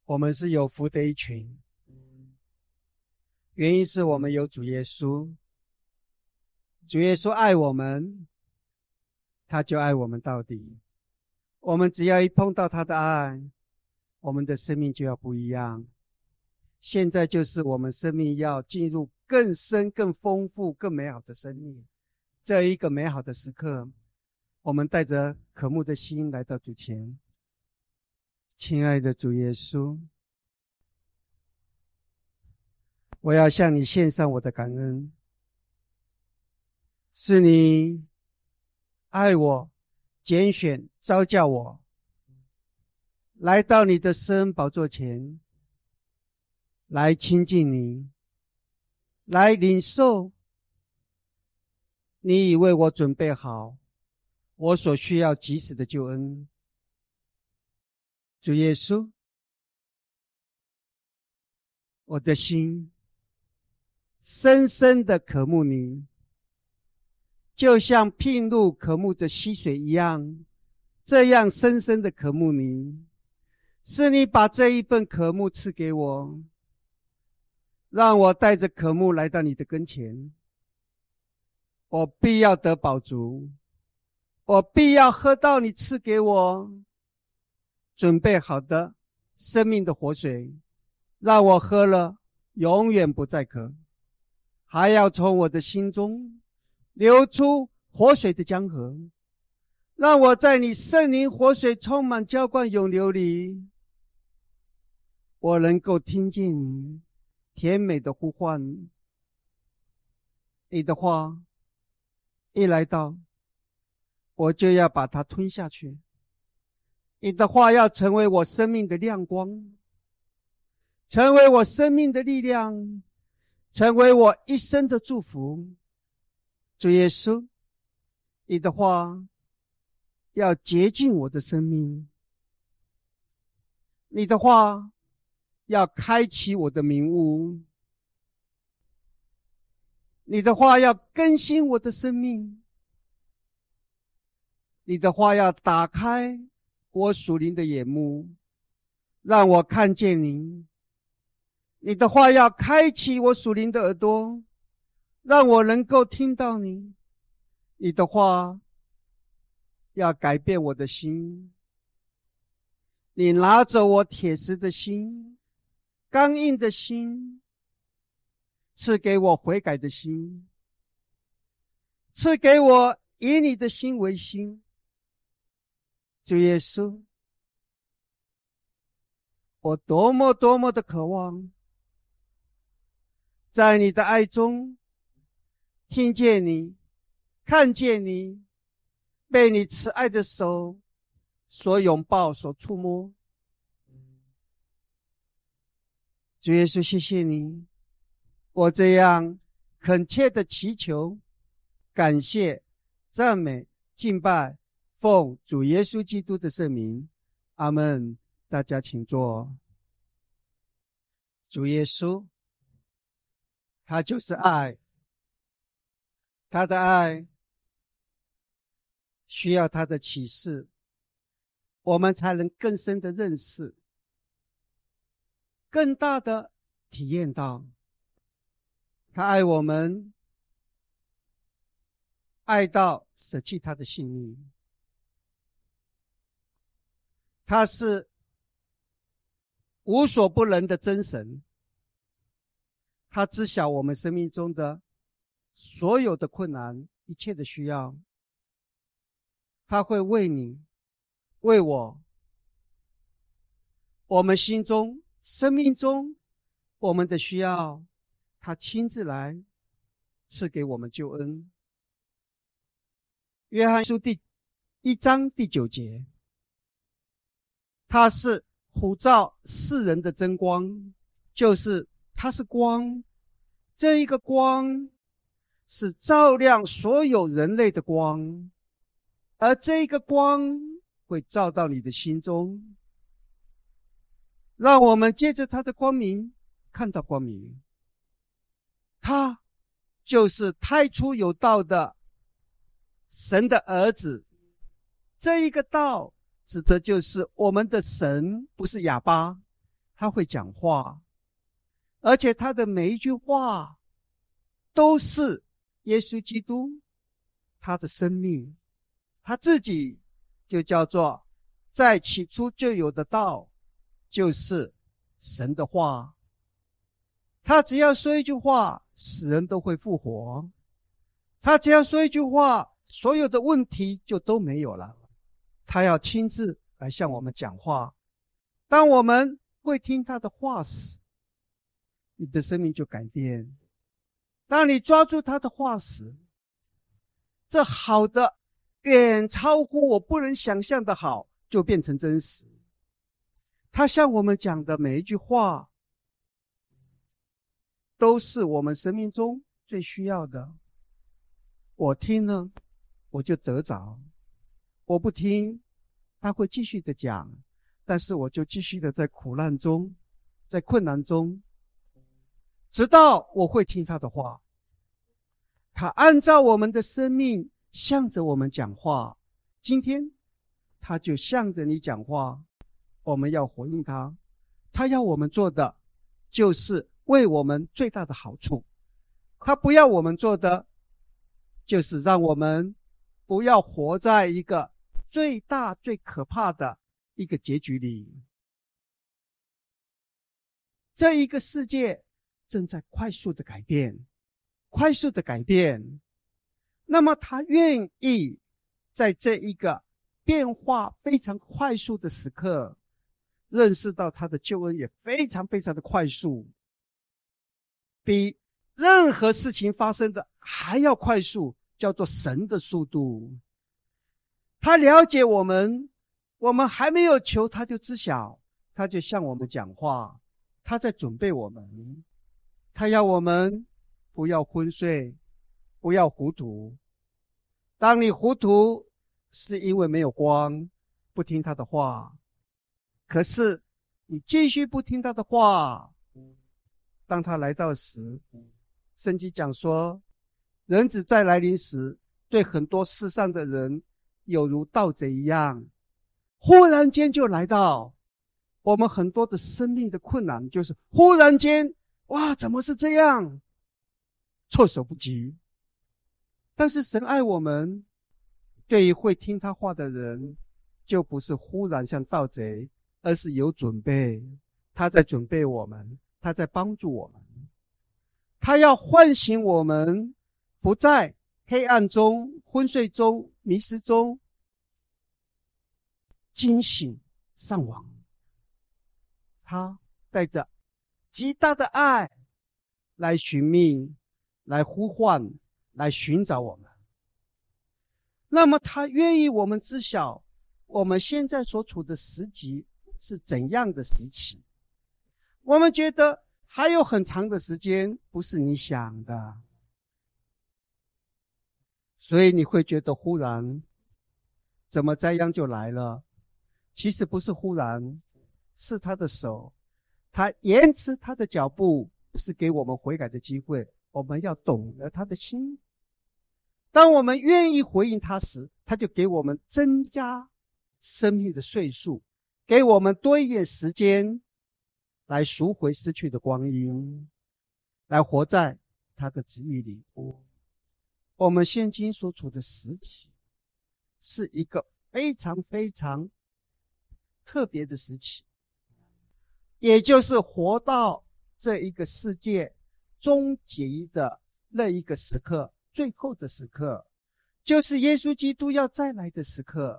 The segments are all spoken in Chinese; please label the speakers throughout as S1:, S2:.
S1: 我们是有福的一群，原因是我们有主耶稣。主耶稣爱我们，他就爱我们到底。我们只要一碰到他的爱，我们的生命就要不一样。现在就是我们生命要进入更深、更丰富、更美好的生命。这一个美好的时刻，我们带着渴慕的心来到主前。亲爱的主耶稣，我要向你献上我的感恩，是你爱我，拣选召叫我来到你的施恩宝座前，来亲近你，来领受你已为我准备好我所需要及时的救恩。主耶稣，我的心深深的渴慕你，就像筚路渴慕着溪水一样，这样深深的渴慕你。是你把这一份渴慕赐给我，让我带着渴慕来到你的跟前。我必要得饱足，我必要喝到你赐给我准备好的生命的活水，让我喝了永远不再渴，还要从我的心中流出活水的江河，让我在你圣灵活水充满浇灌涌流里，我能够听见你甜美的呼唤。你的话一来到，我就要把它吞下去。你的话要成为我生命的亮光，成为我生命的力量，成为我一生的祝福。主耶稣，你的话要洁净我的生命，你的话要开启我的明悟，你的话要更新我的生命，你的话要打开我属灵的眼目，让我看见你。你的话要开启我属灵的耳朵，让我能够听到你。你的话要改变我的心。你拿走我铁石的心，刚硬的心，赐给我悔改的心，赐给我以你的心为心。主耶稣，我多么多么的渴望在你的爱中听见你，看见你，被你慈爱的手所拥抱，所触摸。主耶稣，谢谢你，我这样恳切的祈求、感谢、赞美、敬拜，奉主耶稣基督的圣名，阿们。大家请坐。主耶稣，他就是爱，他的爱需要他的启示，我们才能更深的认识，更大的体验到他爱我们，爱到舍弃他的性命。他是无所不能的真神，他知晓我们生命中的所有的困难，一切的需要，他会为你，为我，我们心中、生命中我们的需要，他亲自来赐给我们救恩。约翰书第1章第9节，他是普照世人的真光，就是他是光，这一个光是照亮所有人类的光，而这一个光会照到你的心中，让我们借着他的光明看到光明。他就是太初有道的神的儿子，这一个道指的就是我们的神，不是哑巴， 他会讲话，而且他的每一句话都是耶稣基督他的生命，他自己就叫做在起初就有的道，就是神的话。他只要说一句话，死人都会复活。他只要说一句话，所有的问题就都没有了。他要亲自来向我们讲话。当我们会听他的话时，你的生命就改变。当你抓住他的话时，这好的远超乎我不能想象的好，就变成真实。他向我们讲的每一句话，都是我们生命中最需要的。我听了，我就得着；我不听，他会继续的讲，但是我就继续的在苦难中，在困难中，直到我会听他的话。他按照我们的生命向着我们讲话。今天他就向着你讲话，我们要回应他。他要我们做的就是为我们最大的好处，他不要我们做的就是让我们不要活在一个最大最可怕的一个结局里。这一个世界正在快速的改变，快速的改变。那么他愿意在这一个变化非常快速的时刻，认识到他的救恩也非常非常的快速，比任何事情发生的还要快速，叫做神的速度。他了解我们，我们还没有求他就知晓，他就向我们讲话，他在准备我们。他要我们不要昏睡，不要糊涂。当你糊涂，是因为没有光，不听他的话。可是你继续不听他的话，当他来到时，圣经讲说，人子再来临时，对很多世上的人有如盗贼一样，忽然间就来到。我们很多的生命的困难就是忽然间，哇，怎么是这样，措手不及。但是神爱我们，对于会听他话的人，就不是忽然像盗贼，而是有准备。他在准备我们，他在帮助我们，他要唤醒我们，不在黑暗中、昏睡中、迷失中，惊醒上网。他带着极大的爱来寻觅，来呼唤，来寻找我们。那么他愿意我们知晓我们现在所处的时期是怎样的时期。我们觉得还有很长的时间，不是你想的，所以你会觉得忽然，怎么灾殃就来了？其实不是忽然，是他的手，他延迟他的脚步，是给我们悔改的机会。我们要懂得他的心。当我们愿意回应他时，他就给我们增加生命的岁数，给我们多一点时间来赎回失去的光阴，来活在他的旨意里。我们现今所处的时期是一个非常非常特别的时期，也就是活到这一个世界终极的那一个时刻，最后的时刻，就是耶稣基督要再来的时刻。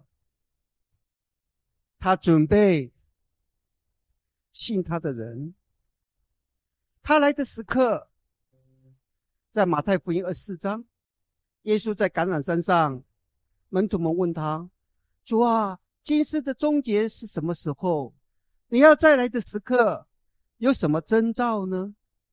S1: 他准备信他的人，他来的时刻，在马太福音24章，耶稣在橄榄山上，门徒们问他，主啊，今世的终结是什么时候？你要再来的时刻有什么征兆呢？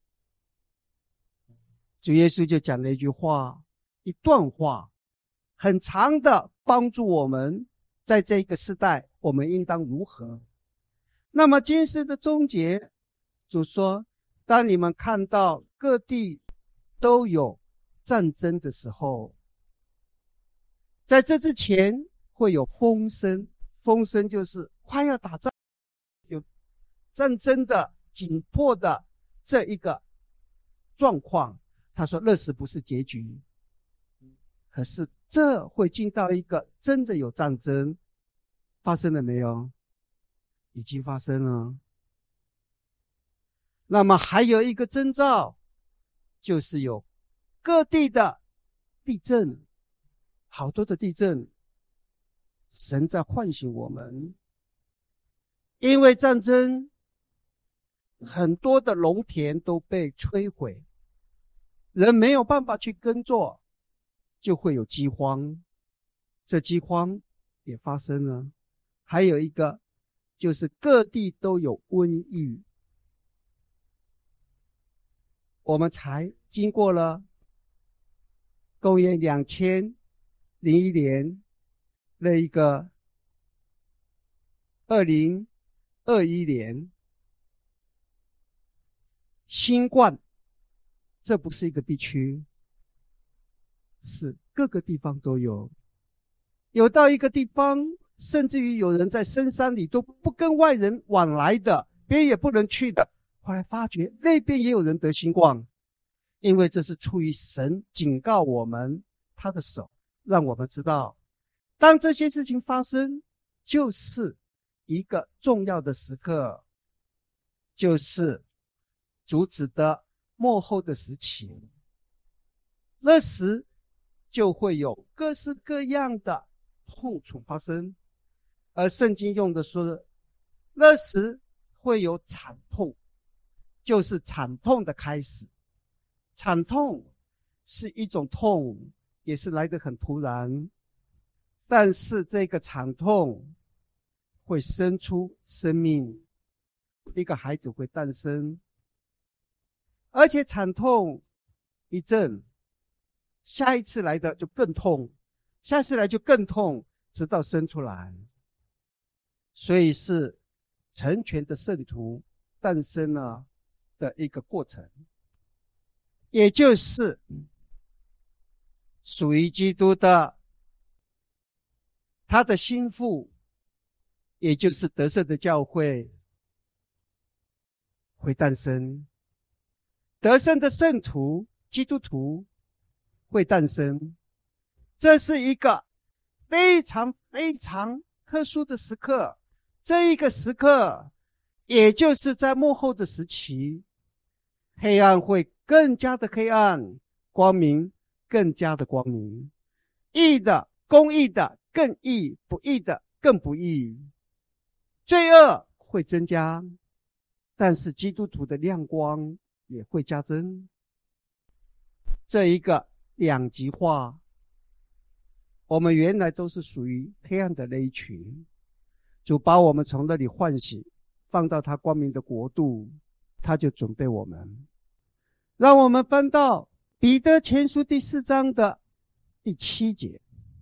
S1: 主耶稣就讲了一句话，一段话，很长的帮助我们在这个时代我们应当如何。那么今世的终结，主说，当你们看到各地都有战争的时候，在这之前会有风声，风声就是快要打仗，有战争的紧迫的这一个状况，他说乐死不是结局，可是这会进到一个真的有战争发生了没有？已经发生了。那么还有一个征兆，就是有各地的地震，好多的地震，神在唤醒我们。因为战争，很多的农田都被摧毁，人没有办法去耕作，就会有饥荒，这饥荒也发生了。还有一个就是各地都有瘟疫，我们才经过了公元2001年那一个2021年新冠，这不是一个地区，是各个地方都有。有到一个地方，甚至于有人在深山里都不跟外人往来的，别人也不能去的。后来发觉那边也有人得新冠，因为这是出于神警告我们他的手，让我们知道，当这些事情发生，就是一个重要的时刻，就是主指的末后的时期。那时就会有各式各样的痛楚发生，而圣经用的说，那时会有惨痛，就是惨痛的开始。惨痛是一种痛，也是来得很突然，但是这个惨痛会生出生命，一个孩子会诞生，而且惨痛一阵，下一次来的就更痛，下次来就更痛，直到生出来。所以是成全的圣徒诞生了的一个过程，也就是属于基督的他的心腹，也就是得胜的教会会诞生，得胜的圣徒基督徒会诞生。这是一个非常非常特殊的时刻，这一个时刻也就是在末后的时期，黑暗会更加的黑暗，光明更加的光明，义的公义的更义，不义的更不义，罪恶会增加，但是基督徒的亮光也会加增。这一个两极化，我们原来都是属于黑暗的那一群，主把我们从那里唤醒，放到他光明的国度，他就准备我们。让我们翻到彼得前书第4章的第7节，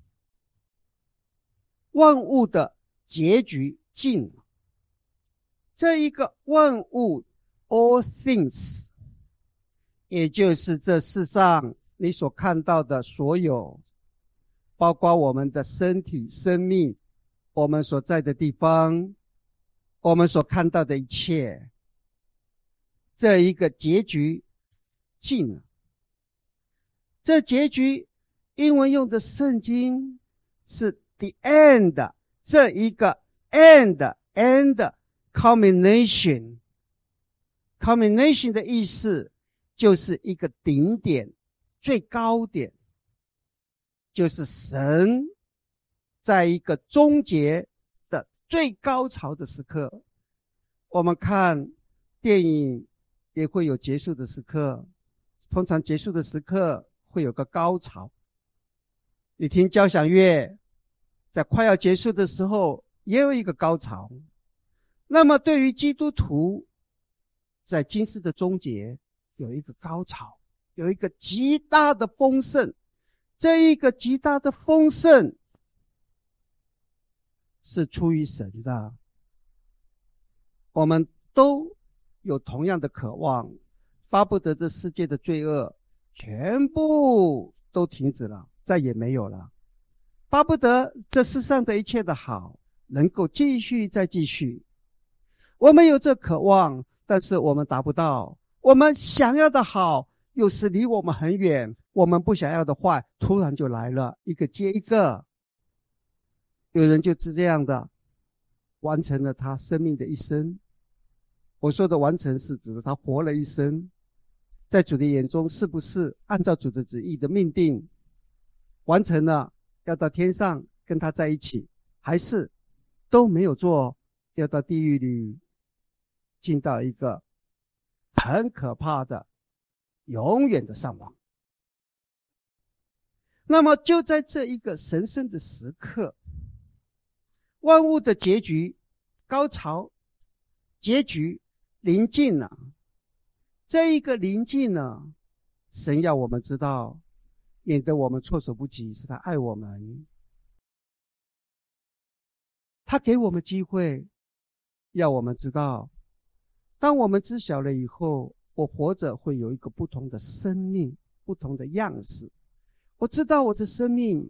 S1: 万物的结局近了。这一个万物 all things， 也就是这世上你所看到的所有，包括我们的身体生命，我们所在的地方，我们所看到的一切，这一个结局近了。这结局英文用的圣经是 the end， 这一个 end culmination 的意思就是一个顶点，最高点，就是神在一个终结的最高潮的时刻。我们看电影也会有结束的时刻，通常结束的时刻会有个高潮。你听交响乐在快要结束的时候也有一个高潮。那么对于基督徒，在今世的终结有一个高潮，有一个极大的丰盛。这一个极大的丰盛是出于神的，我们都有同样的渴望，巴不得这世界的罪恶全部都停止了，再也没有了，巴不得这世上的一切的好能够继续再继续。 我们有这渴望，但是我们达不到。我们想要的好，又是离我们很远。我们不想要的坏，突然就来了，一个接一个。有人就是这样的，完成了他生命的一生。我说的完成是指他活了一生，在主的眼中是不是按照主的旨意的命定完成了，要到天上跟他在一起，还是都没有做，要到地狱里进到一个很可怕的永远的上网。那么就在这一个神圣的时刻，万物的结局高潮结局临近了。这一个临近呢，神要我们知道，免得我们措手不及，是他爱我们，他给我们机会，要我们知道，当我们知晓了以后，我活着会有一个不同的生命，不同的样式。我知道我的生命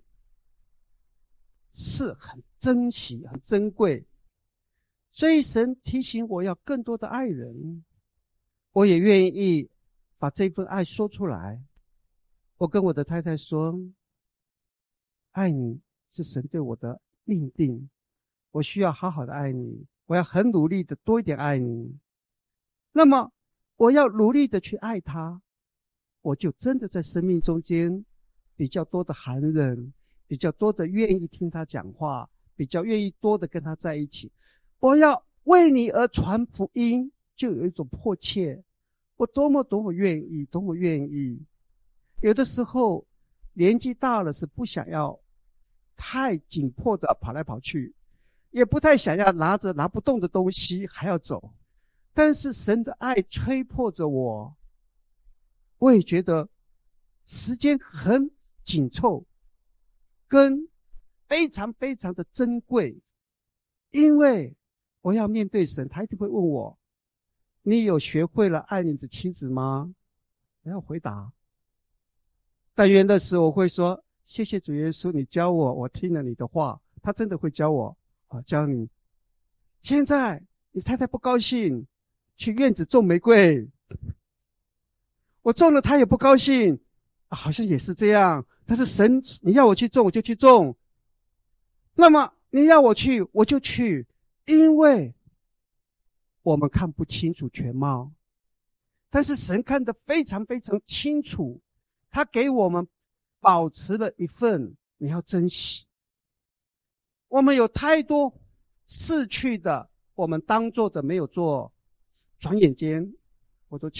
S1: 是很珍惜很珍贵，所以神提醒我要更多的爱人，我也愿意把这份爱说出来。我跟我的太太说，爱你是神对我的命定，我需要好好的爱你，我要很努力的多一点爱你。那么我要努力的去爱他，我就真的在生命中间比较多的含忍，比较多的愿意听他讲话，比较愿意多的跟他在一起。我要为你而传福音，就有一种迫切，我多么愿意，多么愿意。有的时候年纪大了，是不想要太紧迫的跑来跑去，也不太想要拿着拿不动的东西还要走。但是神的爱催迫着我，我也觉得时间很紧凑，跟非常非常的珍贵。因为我要面对神，他一定会问我，你有学会了爱你的妻子吗？我要回答。但愿的时候我会说，谢谢主耶稣，你教我，我听了你的话。他真的会教我，教你。现在你太太不高兴，去院子种玫瑰，我种了她也不高兴，好像也是这样。但是神你要我去种，我就去种。那么你要我去，我就去，因为我们看不清楚全貌，但是神看得非常非常清楚，他给我们保持了一份，你要珍惜。我们有太多逝去的，我们当做着没有做，转眼间我都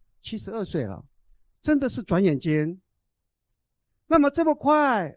S1: 72岁了，真的是转眼间。那么这么快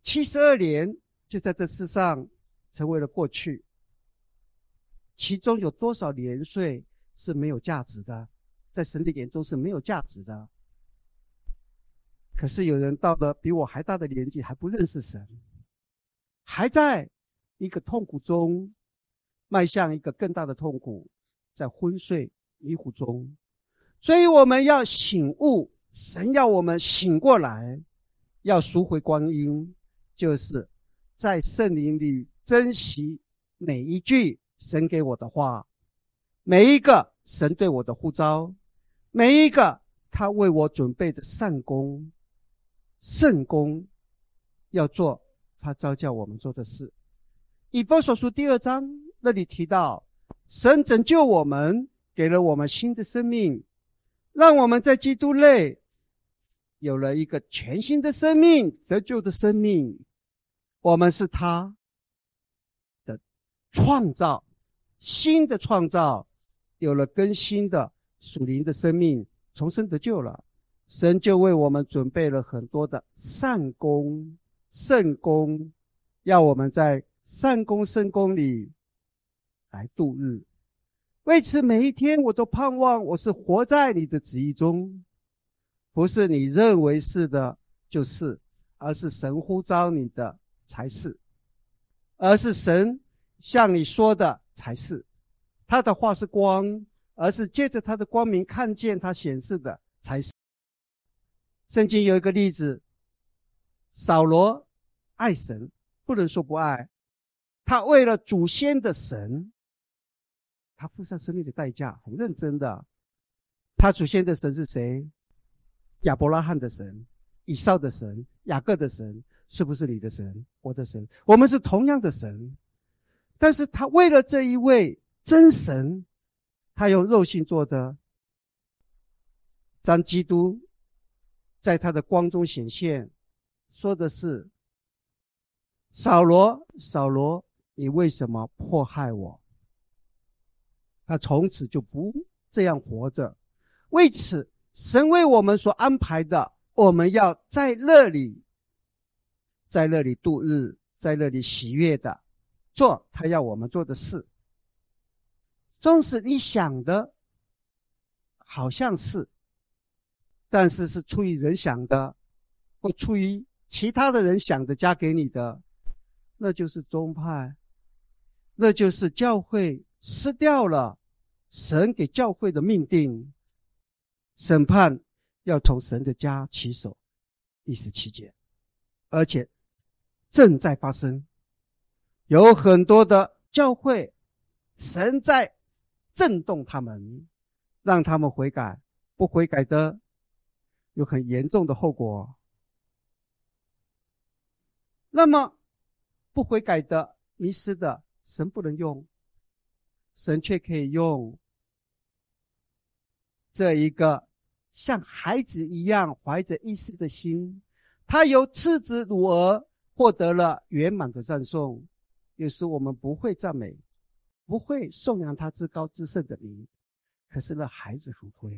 S1: 72年就在这世上成为了过去，其中有多少年岁是没有价值的，在神的眼中是没有价值的。可是有人到了比我还大的年纪还不认识神，还在一个痛苦中迈向一个更大的痛苦，在昏睡迷糊中。所以我们要醒悟，神要我们醒过来，要赎回光阴，就是在圣灵里珍惜每一句神给我的话，每一个神对我的呼召，每一个他为我准备的善功圣功，要做他召叫我们做的事。以弗所书第2章那里提到，神拯救我们，给了我们新的生命，让我们在基督内有了一个全新的生命，得救的生命。我们是他的创造，新的创造，有了更新的属灵的生命，重生得救了。神就为我们准备了很多的善功圣功，要我们在善功圣功里来度日。为此每一天我都盼望我是活在你的旨意中，不是你认为是的就是，而是神呼召你的才是，而是神向你说的才是。他的话是光，而是借着他的光明看见他显示的才是。圣经有一个例子，扫罗爱神，不能说不爱，他为了祖先的神， 他付上生命的代价，很认真的。他祖先的神是谁？亚伯拉罕的神，以扫的神，雅各的神，是不是你的神？我的神，我们是同样的神。但是他为了这一位真神，他用肉性做的。当基督在他的光中显现，说的是：扫罗，扫罗，你为什么迫害我？他从此就不这样活着。为此，神为我们所安排的，我们要在那里度日，在那里喜悦的做他要我们做的事。纵使你想的好像是，但是是出于人想的，或出于其他的人想的加给你的，那就是宗派，那就是教会失掉了神给教会的命定。审判要从神的家起手，第17节，而且正在发生。有很多的教会，神在震动他们，让他们悔改，不悔改的有很严重的后果。那么不悔改的、迷失的，神不能用，神却可以用这一个像孩子一样怀着一丝的心，他由赤子乳儿获得了圆满的赞颂。有时我们不会赞美，不会颂扬他至高至圣的名，可是那孩子很会。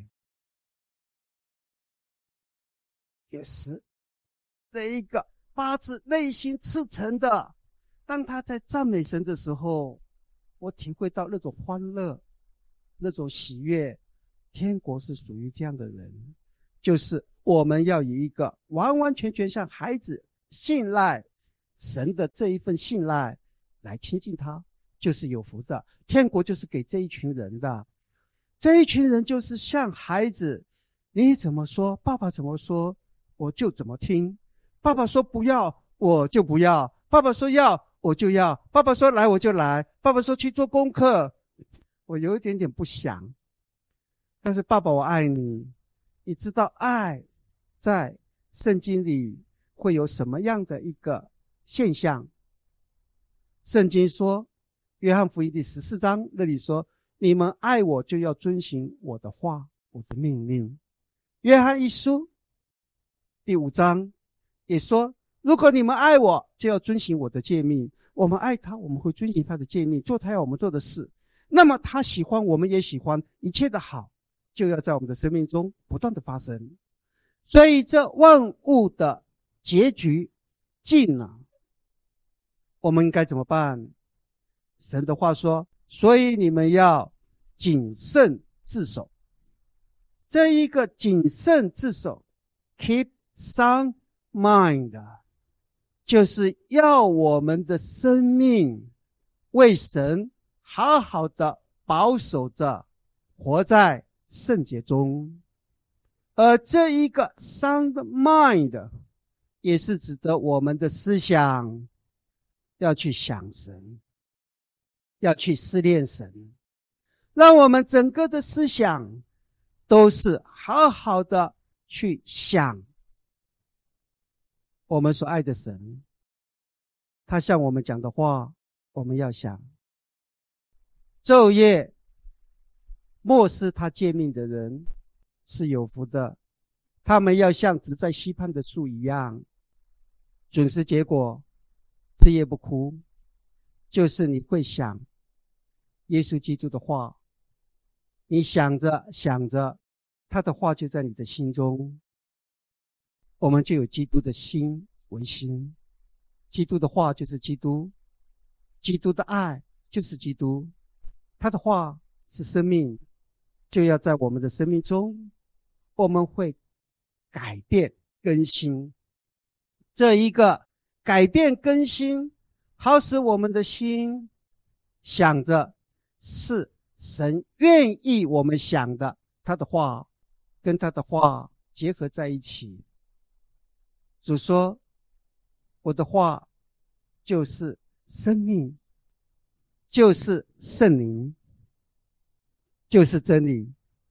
S1: 也是这一个发自内心赤诚的，当他在赞美神的时候，我体会到那种欢乐，那种喜悦。天国是属于这样的人，就是我们要以一个完完全全像孩子信赖神的这一份信赖来亲近他，就是有福的。天国就是给这一群人的，这一群人就是像孩子，你怎么说，爸爸怎么说，我就怎么听。爸爸说不要，我就不要；爸爸说要，我就要；爸爸说来，我就来；爸爸说去做功课，我有一点点不想。但是爸爸，我爱你。你知道爱在圣经里会有什么样的一个现象？圣经说，约翰福音第14章那里说，你们爱我就要遵行我的话，我的命令。约翰一书第5章也说，如果你们爱我，就要遵行我的诫命。我们爱他，我们会遵行他的诫命，做他要我们做的事。那么他喜欢，我们也喜欢，一切的好就要在我们的生命中不断的发生。所以这万物的结局尽了，我们应该怎么办？神的话说，所以你们要谨慎自守。这一个谨慎自守 keep sound mind， 就是要我们的生命为神好好的保守着，活在圣洁中。而这一个 sound mind 也是指的我们的思想要去想神，要去思念神，让我们整个的思想都是好好的去想我们所爱的神，他向我们讲的话我们要想。昼夜默思他诫命的人是有福的，他们要像植在溪畔的树一样，准时结果，枝叶不枯。就是你会想耶稣基督的话，你想着想着，他的话就在你的心中，我们就有基督的心为心。基督的话就是基督，基督的爱就是基督，他的话是生命，就要在我们的生命中，我们会改变更新。这一个改变更新，好使我们的心想着是神愿意我们想的，他的话跟他的话结合在一起。主说，我的话就是生命，就是圣灵。 就是真理。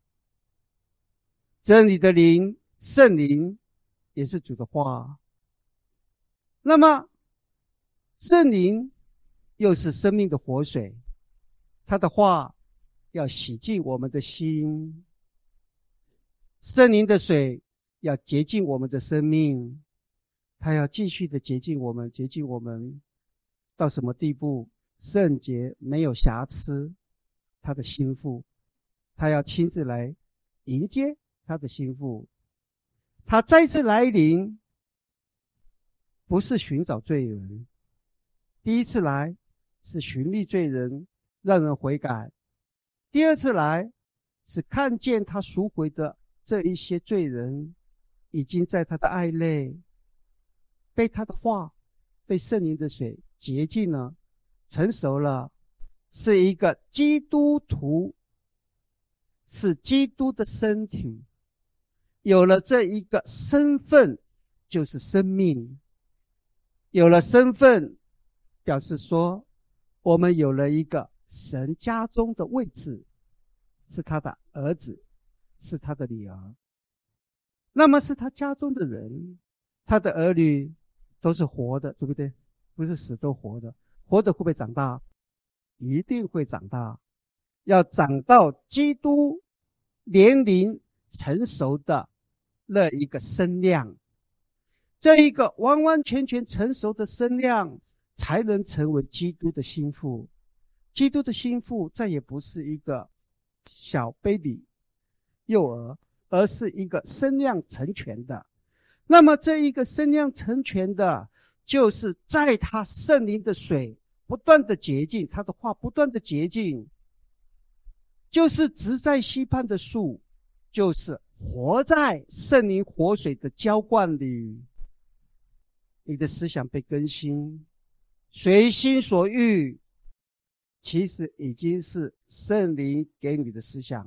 S1: 真理的灵，圣灵也是主的话。那么圣灵又是生命的活水，他的话要洗净我们的心，圣灵的水要洁净我们的生命，他要继续的洁净我们，洁净我们到什么地步？圣洁没有瑕疵，他的心腹，他要亲自来迎接他的心腹。他再次来临，不是寻找罪人，第一次来是寻觅罪人，让人悔改；第二次来是看见他赎回的这一些罪人，已经在他的爱内被他的话，被圣灵的水洁净了，成熟了，是一个基督徒，是基督的身体。有了这一个身份，就是生命。有了身份，表示说我们有了一个神家中的位置，是他的儿子，是他的女儿。那么是他家中的人，他的儿女都是活的，对不对？不是死，都活的。活的会不会长大？一定会长大，要长到基督年龄成熟的那一个身量。这一个完完全全成熟的身量，才能成为基督的心腹。基督的心腹再也不是一个小 baby 幼儿，而是一个身量成全的。那么这一个身量成全的，就是在他圣灵的水不断的洁净，他的话不断的洁净，就是植在溪畔的树，就是活在圣灵活水的浇灌里。你的思想被更新，随心所欲，其实已经是圣灵给你的思想。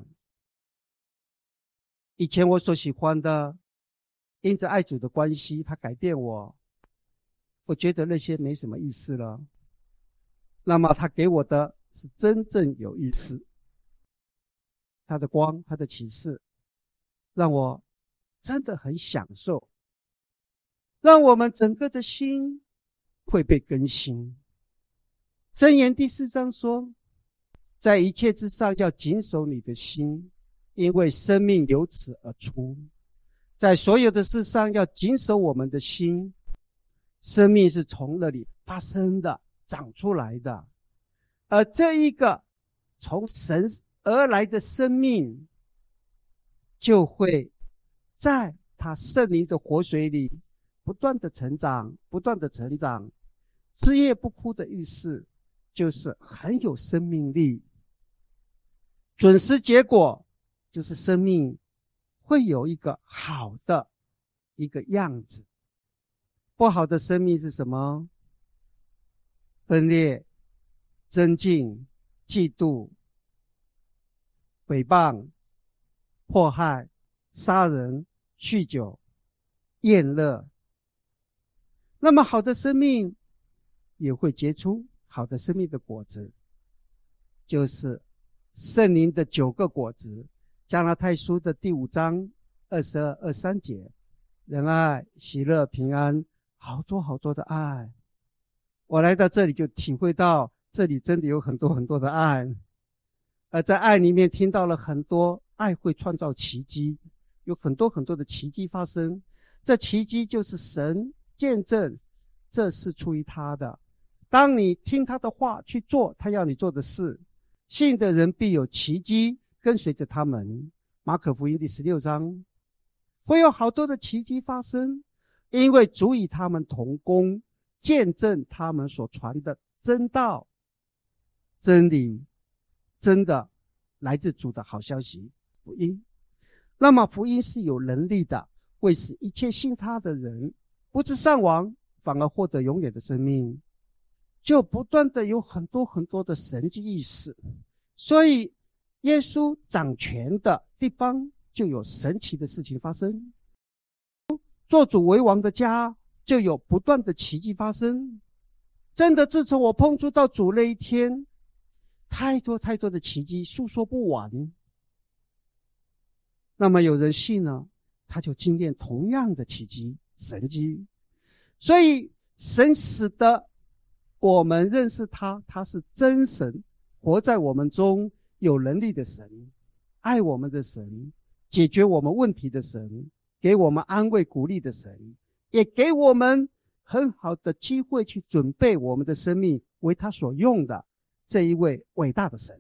S1: 以前我所喜欢的，因着爱主的关系，他改变我，我觉得那些没什么意思了。那么他给我的是真正有意思，他的光，他的启示，让我真的很享受，让我们整个的心会被更新。箴言第4章说，在一切之上要谨守你的心，因为生命由此而出。在所有的事上要谨守我们的心，生命是从那里发生的，长出来的。而这一个从神而来的生命，就会在他圣灵的活水里不断的成长，不断的成长。枝叶不枯的意思就是很有生命力，准时结果就是生命会有一个好的一个样子。不好的生命是什么？分裂、争竞、嫉妒、诽谤、迫害、杀人、酗酒、厌乐。那么好的生命也会结出好的生命的果子，就是圣灵的9个果子。加拉太书的第5章22、23节，仁爱、喜乐、平安，好多好多的爱。我来到这里就体会到，这里真的有很多很多的爱，而在爱里面听到了很多爱会创造奇迹，有很多很多的奇迹发生。这奇迹就是神见证这是出于他的。当你听他的话去做他要你做的事，信的人必有奇迹跟随着他们。马可福音第16章会有好多的奇迹发生，因为主与他们同工，见证他们所传的真道、真理，真的来自主的好消息福音。那么福音是有能力的，会使一切信他的人不致丧亡，反而获得永远的生命。就不断的有很多很多的神迹意识，所以耶稣掌权的地方就有神奇的事情发生，做主为王的家就有不断的奇迹发生。真的自从我碰触到主那一天，太多太多的奇迹诉说不完。 那么有人信了，他就经验同样的奇迹神迹。所以神使得我们认识他，他是真神，活在我们中，有能力的神，爱我们的神，解决我们问题的神，给我们安慰鼓励的神，也给我们很好的机会去准备我们的生命为他所用的这一位伟大的神。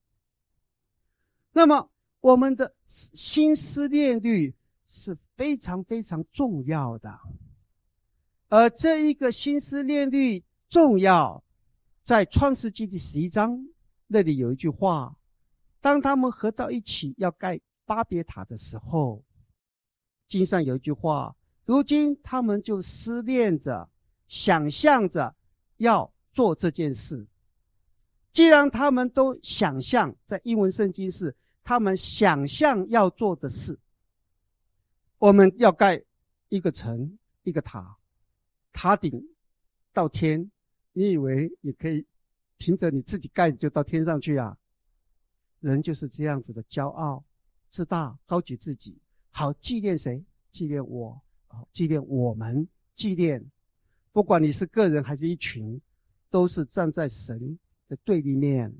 S1: 那么我们的心思念虑是非常非常重要的，而这一个心思念虑重要，在创世纪第11章那里有一句话，当他们合到一起要盖巴别塔的时候，经上有一句话，如今他们就思念着想象着要做这件事。既然他们都想象，在英文圣经是他们想象要做的事，我们要盖一个城一个塔，塔顶到天，你以为你可以凭着你自己盖就到天上去啊？人就是这样子的骄傲自大，高举自己，好纪念谁？纪念我，纪念我们，纪念不管你是个人还是一群，都是站在神的对立面。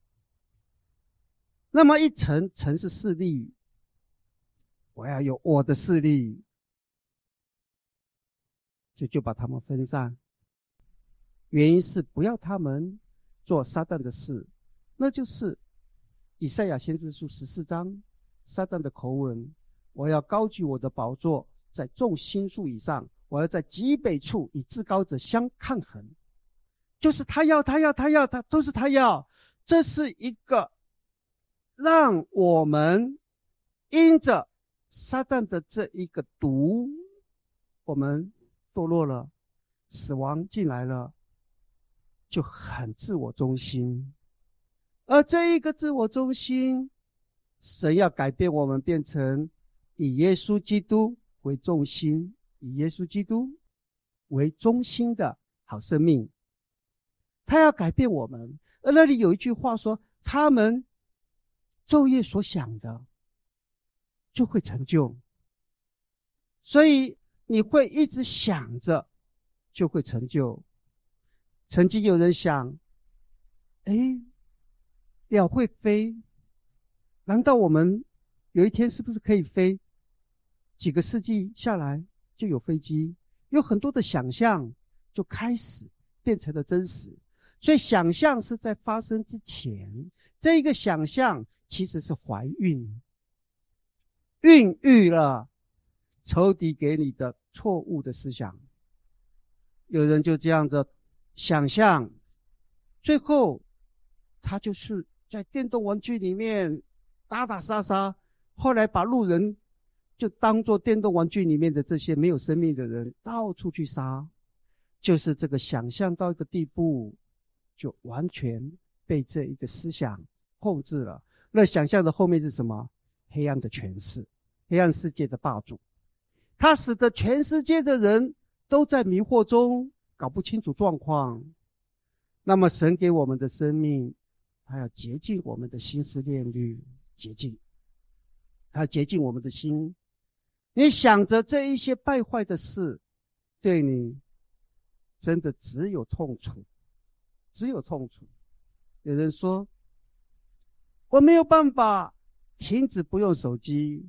S1: 那么一层是势力，我要有我的势力，就把他们分散。原因是不要他们做撒旦的事，那就是以赛亚先知书14章撒旦的口吻，我要高举我的宝座在众星宿以上，我要在极北处与至高者相抗衡。就是他都是他要。这是一个让我们因着撒旦的这一个毒，我们堕落了，死亡进来了，就很自我中心。而这一个自我中心，神要改变我们，变成以耶稣基督为中心，以耶稣基督为中心的好生命。他要改变我们，而那里有一句话说，他们昼夜所想的就会成就。所以你会一直想着就会成就。曾经有人想，鸟会飞，难道我们有一天是不是可以飞？几个世纪下来就有飞机，有很多的想象就开始变成了真实。所以想象是在发生之前，这一个想象其实是怀孕，孕育了仇敌给你的错误的思想。有人就这样的想象，最后他就是在电动玩具里面打打杀杀，后来把路人就当作电动玩具里面的这些没有生命的人到处去杀。就是这个想象到一个地步，就完全被这一个思想控制了。那想象的后面是什么？黑暗的权势，黑暗世界的霸主，它使得全世界的人都在迷惑中搞不清楚状况。那么神给我们的生命，他要洁净我们的心思念虑，洁净，他要洁净我们的心。你想着这一些败坏的事，对你真的只有痛楚，只有痛楚。有人说，我没有办法停止不用手机。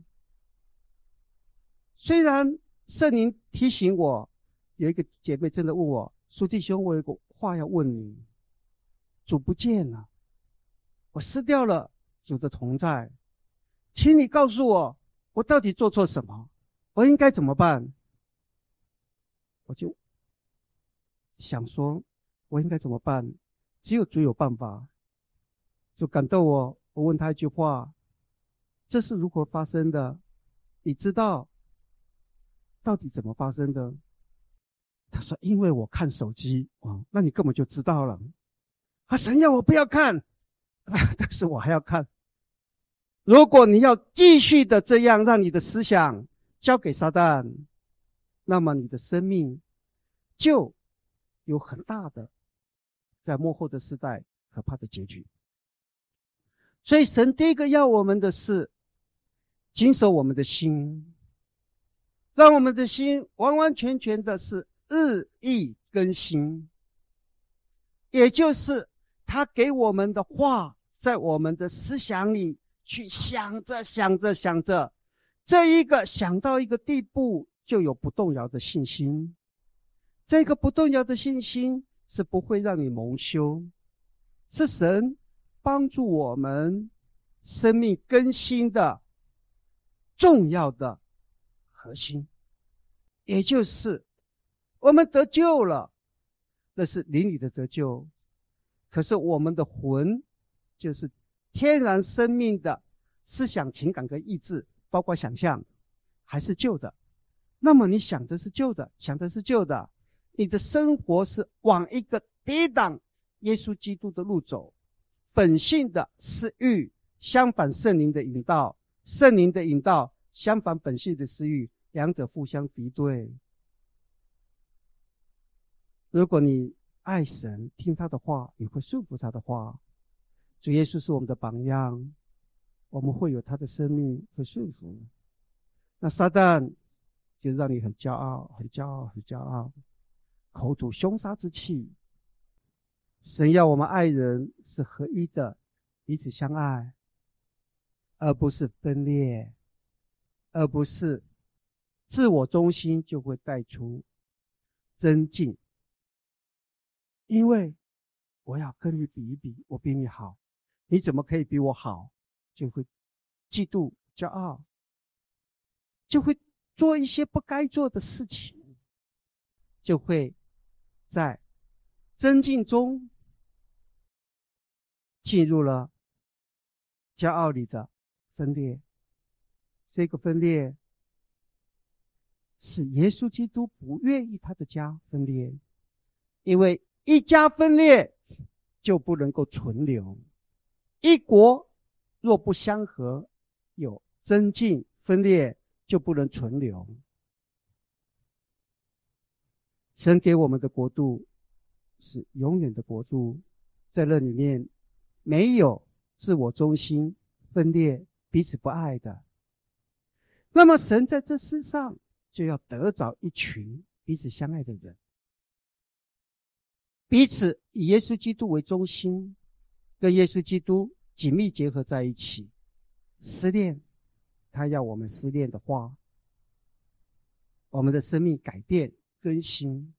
S1: 虽然圣灵提醒我，有一个姐妹真的问我，苏弟兄，我有个话要问你，主不见了，我失掉了主的同在，请你告诉我，我到底做错什么，我应该怎么办？我就想说，我应该怎么办？只有主有办法。就感动我，我问他一句话，这是如何发生的？你知道到底怎么发生的？他说，因为我看手机。那你根本就知道了。神要我不要看，但是我还要看。如果你要继续的这样让你的思想交给撒旦，那么你的生命就有很大的在末后的时代可怕的结局。所以神第一个要我们的是谨守我们的心，让我们的心完完全全的是日益更新，也就是他给我们的话，在我们的思想里去想着，这一个想到一个地步，就有不动摇的信心。这个不动摇的信心是不会让你蒙羞，是神帮助我们生命更新的重要的核心。也就是我们得救了，那是灵里的得救，可是我们的魂，就是天然生命的思想、情感跟意志，包括想象，还是旧的。那么你想的是旧的，你的生活是往一个抵挡耶稣基督的路走，本性的私欲相反圣灵的引导，圣灵的引导相反本性的私欲，两者互相敌对。如果你爱神，听他的话，你会顺服他的话。主耶稣是我们的榜样，我们会有他的生命，会顺服。那撒旦就让你很骄傲，口吐凶杀之气。神要我们爱人是合一的，彼此相爱，而不是分裂，而不是自我中心，就会带出增进。因为我要跟你比一比，我比你好，你怎么可以比我好？就会嫉妒、骄傲，就会做一些不该做的事情，就会在增进中进入了骄傲里的分裂。这个分裂是耶稣基督不愿意他的家分裂，因为一家分裂就不能够存留，一国若不相合，有增进分裂就不能存留。神给我们的国度是永远的国度，在那里面没有自我中心、分裂、彼此不爱的。那么神在这世上就要得着一群彼此相爱的人，彼此以耶稣基督为中心，跟耶稣基督紧密结合在一起。思念他要我们思念的话，我们的生命改变更新。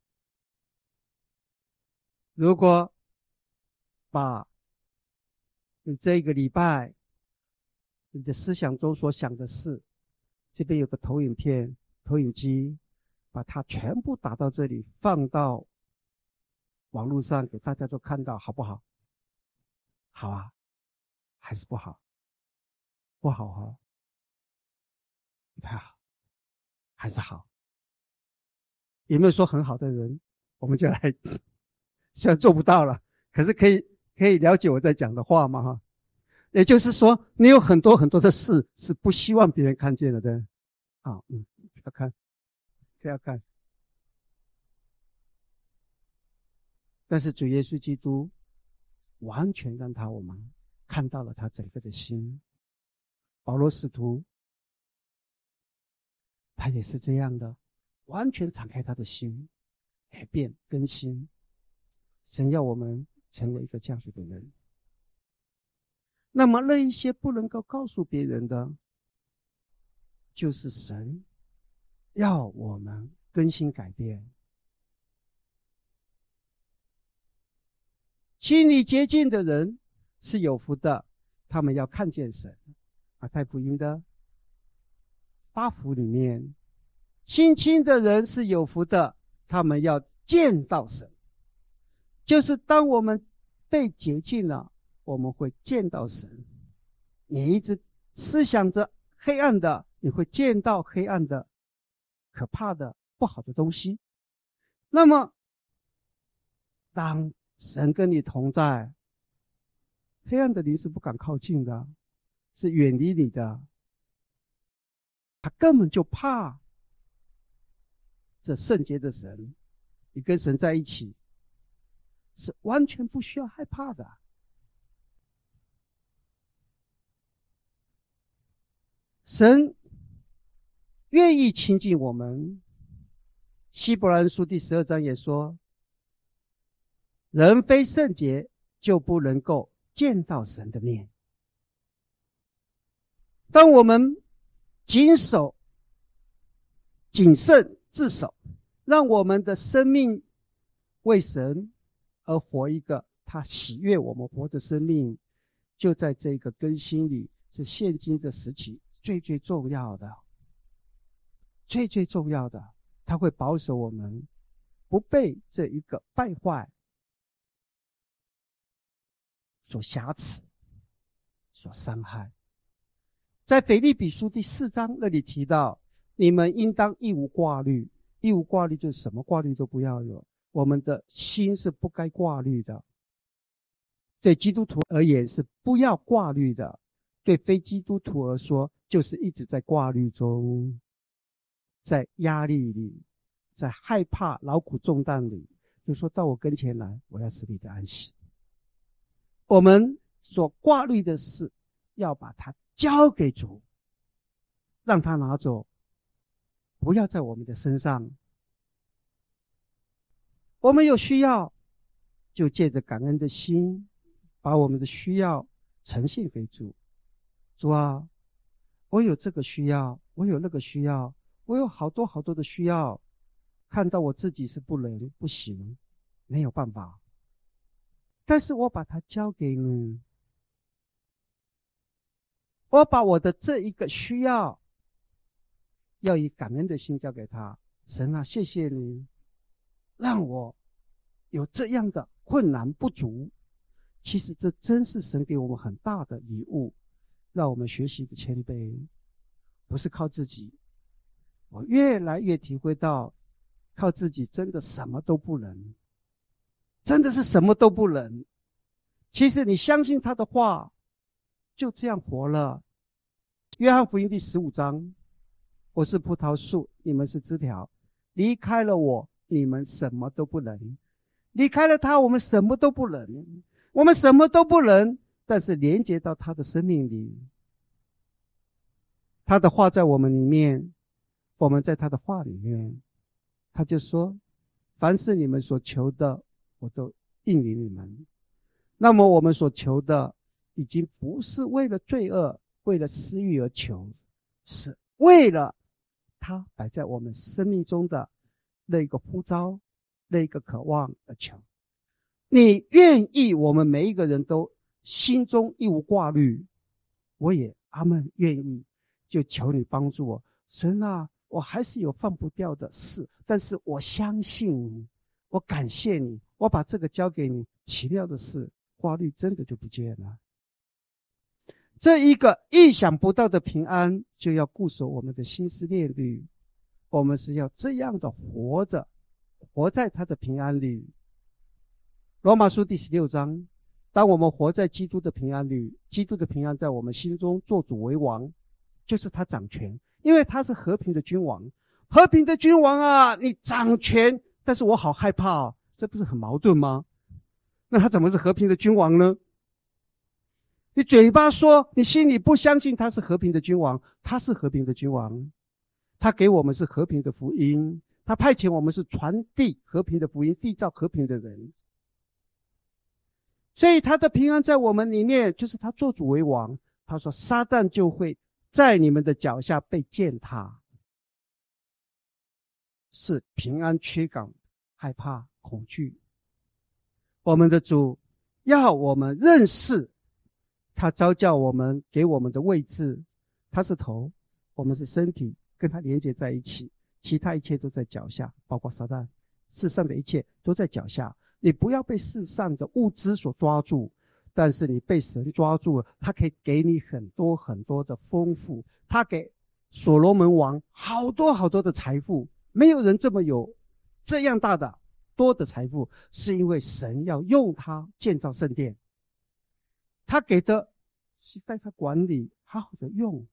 S1: 如果把你这一个礼拜你的思想中所想的事，这边有个投影片、投影机，把它全部打到这里，放到网络上给大家都看到，好不好？好啊，还是不好？不好哈，不太好，还是好？有没有说很好的人？我们就来，虽然做不到了，可是可以了解我在讲的话吗？哈，也就是说，你有很多很多的事是不希望别人看见了的。啊，要看，要看。但是主耶稣基督完全让我们看到了他整个的心。保罗使徒他也是这样的，完全敞开他的心，改变更新。神要我们成为一个这样子的人。那么那一些不能够告诉别人的，就是神要我们更新改变。心里洁净的人是有福的，他们要看见神。马太福音的8福里面，心清的人是有福的，他们要见到神。就是当我们被洁净了，我们会见到神。你一直思想着黑暗的，你会见到黑暗的、可怕的、不好的东西。那么当神跟你同在，黑暗的灵是不敢靠近的，是远离你的。他根本就怕这圣洁的神，你跟神在一起是完全不需要害怕的。 神愿意亲近我们。希伯来人书第12章也说，人非圣洁就不能够见到神的面。当我们谨慎自守，让我们的生命为神而活一个他喜悦我们活的生命，就在这个更新里，是现今的时期最重要的，最重要的。他会保守我们不被这一个败坏所瑕疵、所伤害。在腓立比书第4章那里提到，你们应当一无挂虑。一无挂虑就是什么挂虑都不要有，我们的心是不该挂虑的。对基督徒而言是不要挂虑的，对非基督徒而说就是一直在挂虑中，在压力里，在害怕劳苦重担里，就说到我跟前来，我要使你的安息。我们所挂虑的事要把它交给主，让他拿走，不要在我们的身上。我们有需要就借着感恩的心，把我们的需要呈现给主。主啊，我有这个需要，我有那个需要，我有好多的需要，看到我自己是不能不行，没有办法，但是我把它交给你，我把我的这一个需要要以感恩的心交给他。神啊，谢谢你让我有这样的困难不足，其实这真是神给我们很大的礼物，让我们学习的谦卑，不是靠自己。我越来越体会到靠自己真的什么都不能，真的是什么都不能。其实你相信他的话，就这样活了。约翰福音第15章，我是葡萄树，你们是枝条，离开了我，你们什么都不能；离开了他，我们什么都不能。我们什么都不能，但是连接到他的生命里，他的话在我们里面，我们在他的话里面。他就说，凡是你们所求的，我都应允你们。那么我们所求的已经不是为了罪恶，为了私欲而求，是为了他摆在我们生命中的那个呼召，那个渴望而求。你愿意我们每一个人都心中一无挂虑，我也阿们愿意，就求你帮助我。神啊，我还是有放不掉的事，但是我相信你，我感谢你，我把这个交给你。奇妙的是，挂虑真的就不见了。这一个意想不到的平安，就要固守我们的心思念虑。我们是要这样的活着，活在他的平安里。罗马书第16章，当我们活在基督的平安里，基督的平安在我们心中做主为王，就是他掌权，因为他是和平的君王。和平的君王啊，你掌权，但是我好害怕哦，这不是很矛盾吗？那他怎么是和平的君王呢？你嘴巴说，你心里不相信他是和平的君王，他是和平的君王，他给我们是和平的福音，他派遣我们是传递和平的福音，缔造和平的人。所以他的平安在我们里面，就是他做主为王。他说撒旦就会在你们的脚下被践踏，是平安缺港，害怕恐惧。我们的主要我们认识他召叫我们给我们的位置，他是头，我们是身体，跟他连接在一起，其他一切都在脚下，包括撒旦，世上的一切都在脚下。你不要被世上的物质所抓住，但是你被神抓住了，他可以给你很多的丰富。他给所罗门王好多的财富，没有人这么有这样大的多的财富，是因为神要用他建造圣殿。他给的是带他管理，好好的用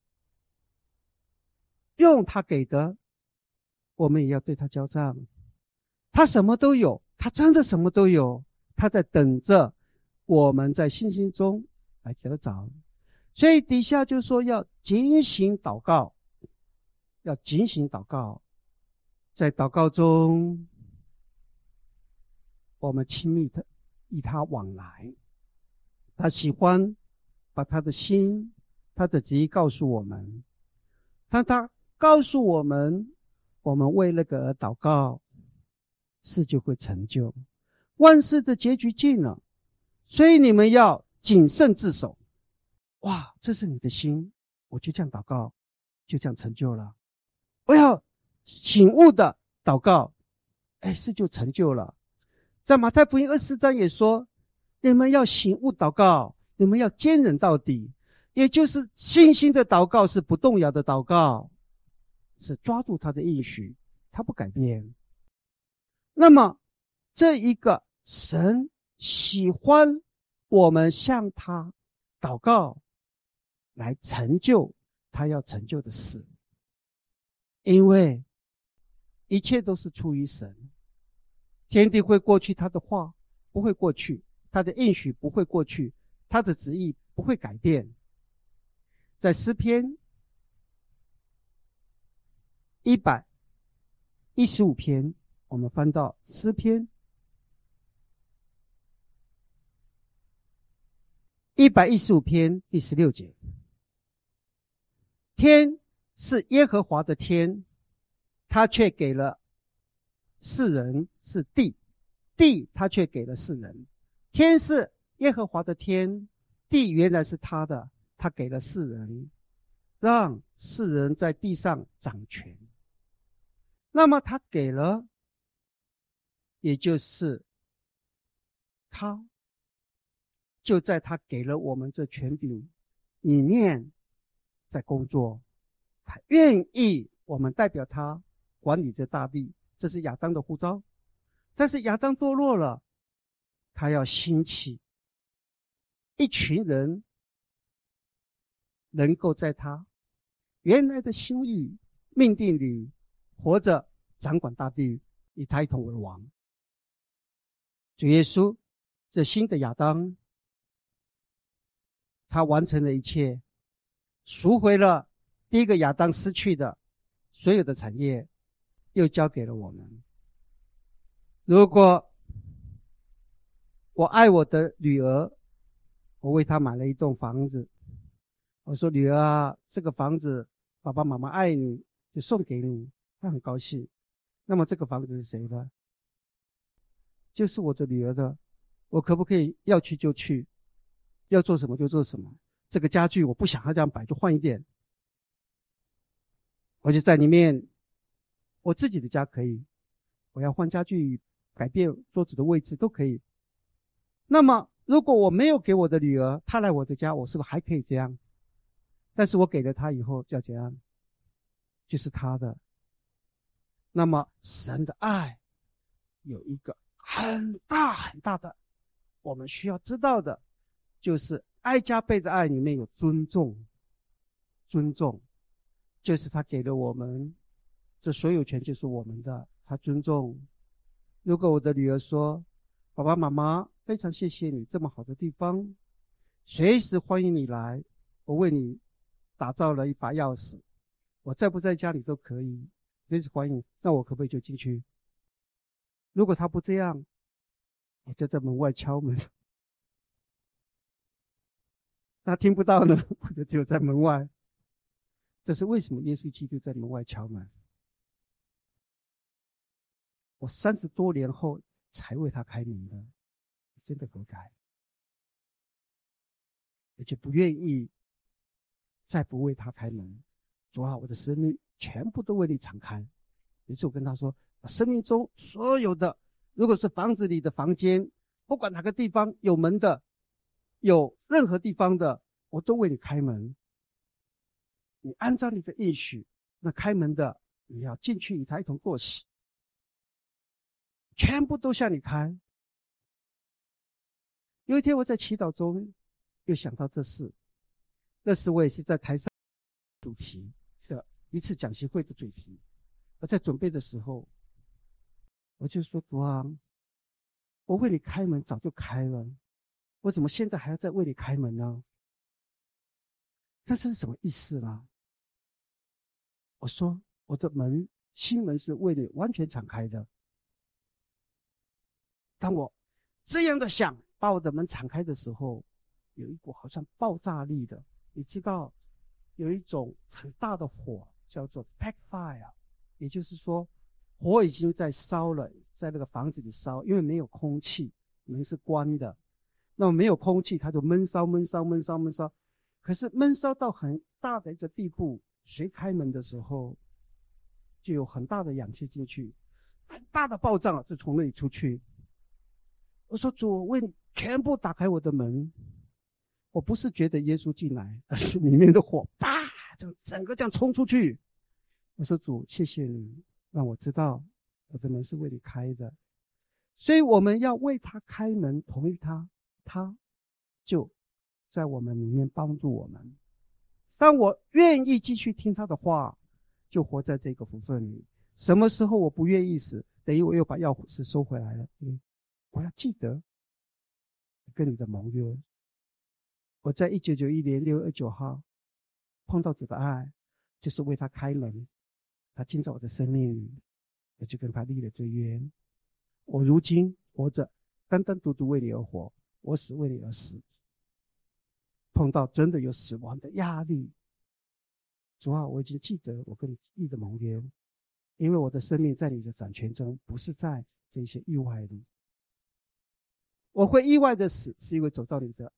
S1: 他给的，我们也要对他交账。他什么都有，他真的什么都有，他在等着我们在信心中来给他找。 所以底下就说要警醒祷告，要警醒祷告。在祷告中，我们亲密的与他往来，他喜欢把他的心、他的旨意告诉我们。当他告诉我们，我们为那个而祷告，事就会成就。万事的结局近了，所以你们要谨慎自守。哇，这是你的心，我就这样祷告，就这样成就了。我要醒悟的祷告，事就成就了。在马太福音24章也说，你们要醒悟祷告，你们要坚忍到底，也就是信心的祷告是不动摇的祷告，是抓住他的应许，他不改变。那么这一个神喜欢我们向他祷告，来成就他要成就的事，因为一切都是出于神。天地会过去，他的话不会过去，他的应许不会过去，他的旨意不会改变。在诗篇115篇，我们翻到诗篇115篇第16节，天是耶和华的天，他却给了世人，是地，地他却给了世人。天是耶和华的天，地原来是他的，他给了世人，让世人在地上掌权。那么他给了，也就是他就在他给了我们这权柄里面在工作，他愿意我们代表他管理这大地。这是亚当的呼召，但是亚当堕落了，他要兴起一群人，能够在他原来的心意命定里活着，掌管大地，以他一同为王。主耶稣这新的亚当，他完成了一切，赎回了第一个亚当失去的所有的产业，又交给了我们。如果我爱我的女儿，我为她买了一栋房子，我说女儿啊，这个房子爸爸妈妈爱你，就送给你，她很高兴。那么这个房子是谁的？就是我的女儿的，我可不可以要去就去，要做什么就做什么？这个家具我不想要这样摆，就换一点，我就在里面，我自己的家可以，我要换家具，改变桌子的位置都可以。那么如果我没有给我的女儿，她来我的家，我是不是还可以这样？但是我给了她以后就要怎样？就是她的。那么神的爱有一个很大很大的我们需要知道的，就是爱加倍的爱里面有尊重。尊重就是他给了我们这所有权，就是我们的，他尊重。如果我的女儿说，爸爸妈妈非常谢谢你这么好的地方，随时欢迎你来，我为你打造了一把钥匙，我在不在家里都可以随时欢迎，那我可不可以就进去？如果他不这样，我就在门外敲门，他听不到呢，我就只有在门外。这是为什么耶稣基督在门外敲门？我30多年后才为他开门的，真的何解？也就不愿意再不为他开门。主啊，我的生命全部都为你敞开。于是我跟他说，生命中所有的，如果是房子里的房间，不管哪个地方有门的，有任何地方的，我都为你开门。你按照你的应许，那开门的你要进去与他一同过喜，全部都向你开。有一天我在祈祷中又想到这事，那时我也是在台上主题的一次讲习会的主题，我在准备的时候，我就说，主啊，我为你开门早就开了，我怎么现在还要再为你开门呢？ 这是什么意思呢？我说我的门，心门是为你完全敞开的。当我这样的想把我的门敞开的时候，有一股好像爆炸力的，你知道有一种很大的火叫做 backfire， 也就是说火已经在烧了，在那个房子里烧，因为没有空气，门是关的，那么没有空气它就闷烧。可是闷烧到很大的一个地步，谁开门的时候就有很大的氧气进去，很大的爆炸就从那里出去。我说主，我为你全部打开我的门，我不是觉得耶稣进来，而是里面的火啪就整个这样冲出去。我说主，谢谢你让我知道我的门是为你开的，所以我们要为他开门，同意他，他就在我们里面帮助我们。当我愿意继续听他的话，就活在这个福分里。什么时候我不愿意时，等于我又把钥匙收回来了。我要记得跟你的盟约。我在1991年6月29号碰到主的爱，就是为他开门，他进到我的生命里，我就跟他立了这约。我如今活着，单单独独为你而活，我死为你而死。碰到真的有死亡的压力，主啊，我已经记得我跟你立的盟约，因为我的生命在你的掌权中，不是在这些意外里。我会意外的死，是因为走到你的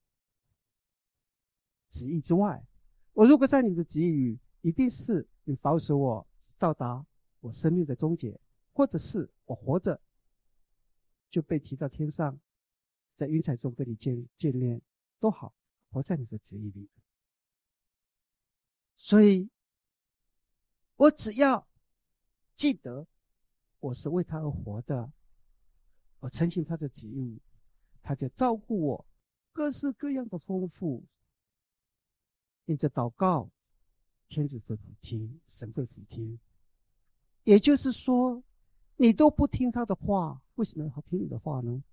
S1: 旨意之外。我如果在你的旨意里，一定是你保守我到达我生命的终结，或者是我活着就被提到天上，在云彩中跟你见面都好，活在你的旨意里。所以我只要记得我是为他而活的，我承行他的旨意，他就照顾我各式各样的丰富。你的祷告，天主会听，神会听。也就是说，你都不听他的话，为什么要听你的话呢？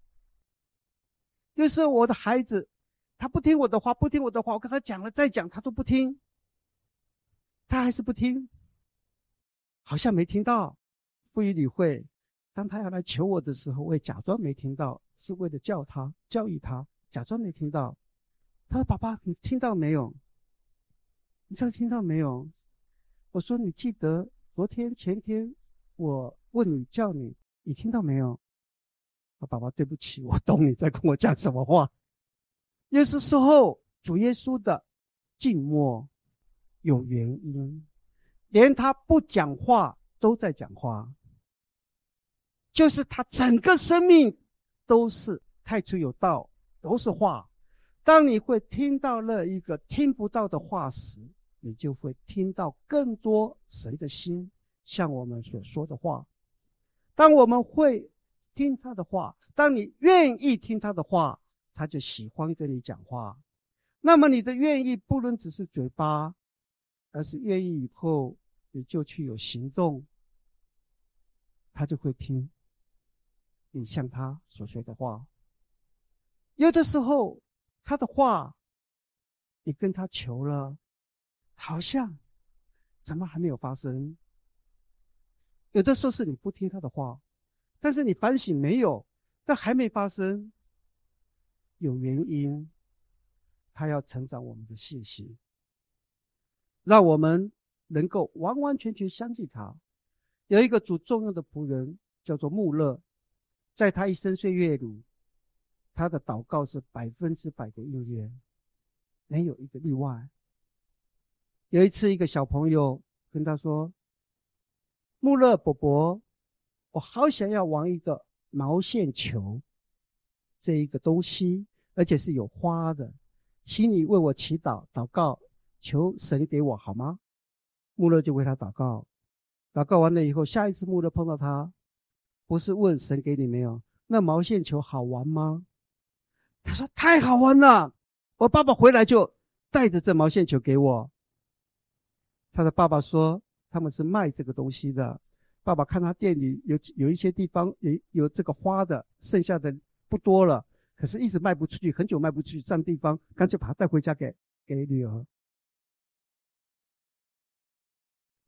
S1: 就是我的孩子，他不听我的话，我跟他讲了再讲，他都不听，他还是不听，好像没听到，不予理会。当他要来求我的时候，我也假装没听到，是为了教育他，假装没听到。他说：“爸爸，你听到没有？你这听到没有？”我说：“你记得昨天、前天我问你叫你，你听到没有？”爸爸，对不起，我懂你在跟我讲什么话。有些时候主耶稣的静默有原因，连他不讲话都在讲话，就是他整个生命都是太初有道，都是话。当你会听到了一个听不到的话时，你就会听到更多神的心向我们所说的话。当我们会听他的话，当你愿意听他的话，他就喜欢跟你讲话。那么你的愿意不能只是嘴巴，而是愿意以后你就去有行动，他就会听你向他所说的话。有的时候他的话你跟他求了，好像怎么还没有发生。有的时候是你不听他的话，但是你反省没有，但还没发生，有原因，他要成长我们的信心，让我们能够完完全全相信他。有一个主重要的仆人叫做穆勒，在他一生岁月里，他的祷告是100%的应验，没有一个例外。有一次一个小朋友跟他说：“穆勒伯伯，我好想要玩一个毛线球，这一个东西，而且是有花的，请你为我祈祷祷告，求神给我好吗？”穆勒就为他祷告，祷告完了以后，下一次穆勒碰到他，不是问神给你没有，那毛线球好玩吗？他说：“太好玩了，我爸爸回来就带着这毛线球给我。”他的爸爸说他们是卖这个东西的，爸爸看他店里有一些地方有这个花的，剩下的不多了，可是一直卖不出去，很久卖不出去，占地方，干脆把它带回家给女儿。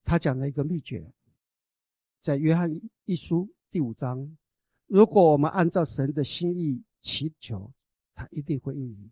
S1: 他讲了一个秘诀，在约翰一书第5章，如果我们按照神的心意祈求，他一定会应允。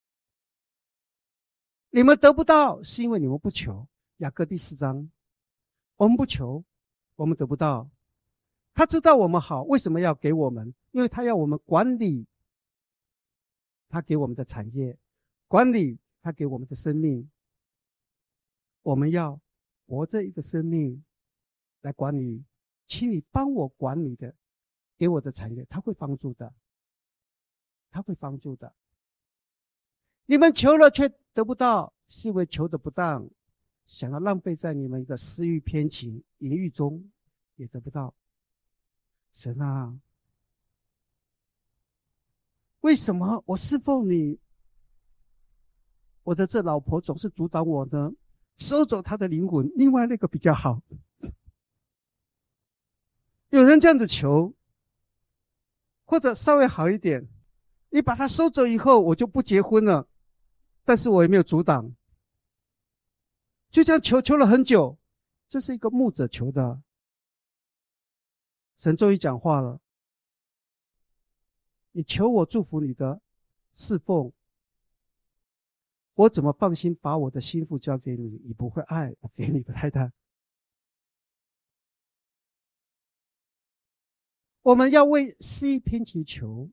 S1: 你们得不到，是因为你们不求。雅各第4章，我们不求，我们得不到。他知道我们好，为什么要给我们？因为他要我们管理他给我们的产业，管理他给我们的生命。我们要活着一个生命来管理，请你帮我管理的，给我的产业，他会帮助的，他会帮助的。你们求了却得不到，是因为求的不当，想要浪费在你们的私欲偏情淫欲中，也得不到。神啊，为什么我侍奉你，我的这老婆总是阻挡我呢？收走她的灵魂，另外那个比较好。有人这样子求，或者稍微好一点，你把它收走以后，我就不结婚了，但是我也没有阻挡。就这样求了很久，这是一个牧者求的。神终于讲话了，你求我祝福你的侍奉，我怎么放心把我的心腹交给你？你不会爱我给你的太太。我们要为私欲偏情求，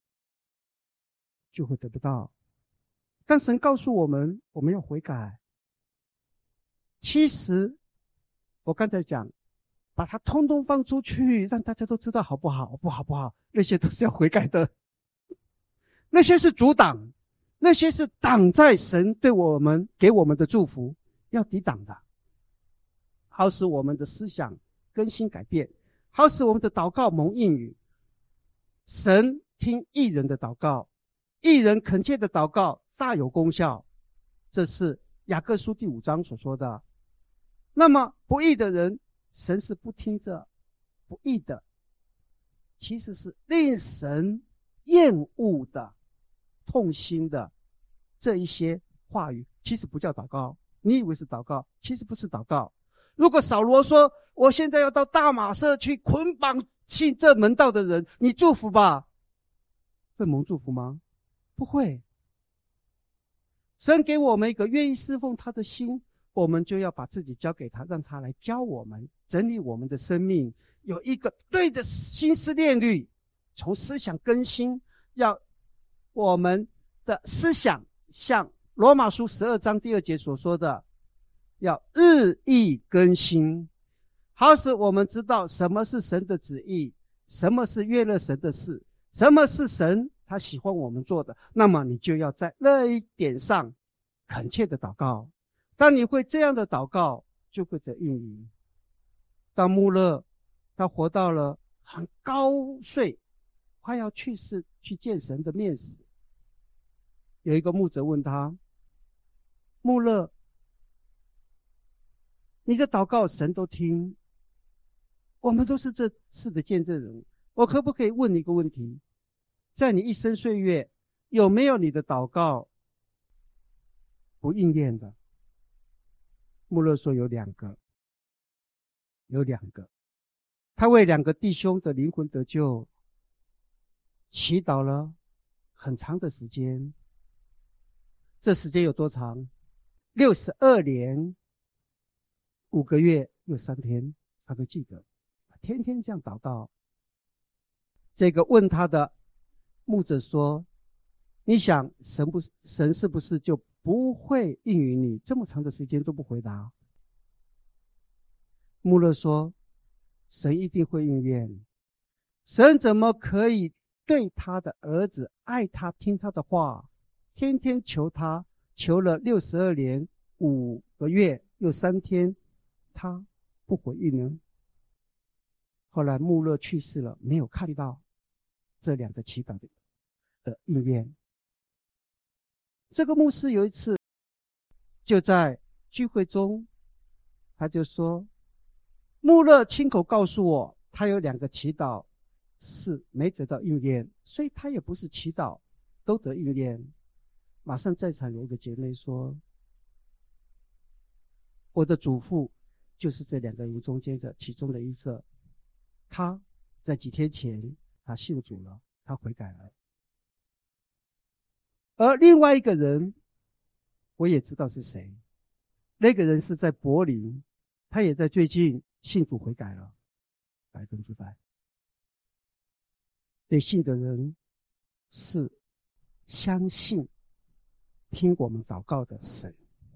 S1: 就会得不到。但神告诉我们，我们要悔改。其实我刚才讲，把它通通放出去，让大家都知道好不好，不好，那些都是要悔改的。那些是阻挡，那些是挡在神对我们给我们的祝福，要抵挡的，好使我们的思想更新改变，好使我们的祷告蒙应允。神听义人的祷告，义人恳切的祷告大有功效，这是雅各书第5章所说的。那么不义的人，神是不听着不义的，其实是令神厌恶的、痛心的这一些话语，其实不叫祷告。你以为是祷告，其实不是祷告。如果扫罗说我现在要到大马色去捆绑信这门道的人，你祝福吧，会蒙祝福吗？不会。神给我们一个愿意侍奉他的心，我们就要把自己交给他，让他来教我们，整理我们的生命，有一个对的心思念虑，从思想更新，要我们的思想像罗马书12章第2节所说的，要日益更新，好使我们知道什么是神的旨意，什么是悦乐神的事，什么是神他喜欢我们做的。那么你就要在那一点上恳切的祷告。当你会这样的祷告，就会得应允。当穆勒他活到了很高岁，快要去世去见神的面时，有一个牧者问他，穆勒，你的祷告神都听，我们都是这事的见证人，我可不可以问你一个问题，在你一生岁月，有没有你的祷告不应验的？穆勒说有2个，他为2个弟兄的灵魂得救祈祷了很长的时间。这时间有多长？62年5个月又3天，他都记得，天天这样祷告。这个问他的牧者说，你想神是不是就不会应允你？这么长的时间都不回答。穆勒说，神一定会应验。神怎么可以对他的儿子爱他听他的话，天天求他，求了62年5个月又3天，他不回应呢？后来穆勒去世了，没有看到这2个祈祷的应验。这个牧师有一次就在聚会中，他就说，穆勒亲口告诉我，他有2个祈祷是没得到应验，所以他也不是祈祷都得应验。马上在场有一个姐妹说，我的祖父就是这2个人中间的其中的一个，他在几天前他信主了，他悔改了。而另外一个人我也知道是谁，那个人是在柏林，他也在最近信主悔改了，100%。对信的人是相信听我们祷告的神。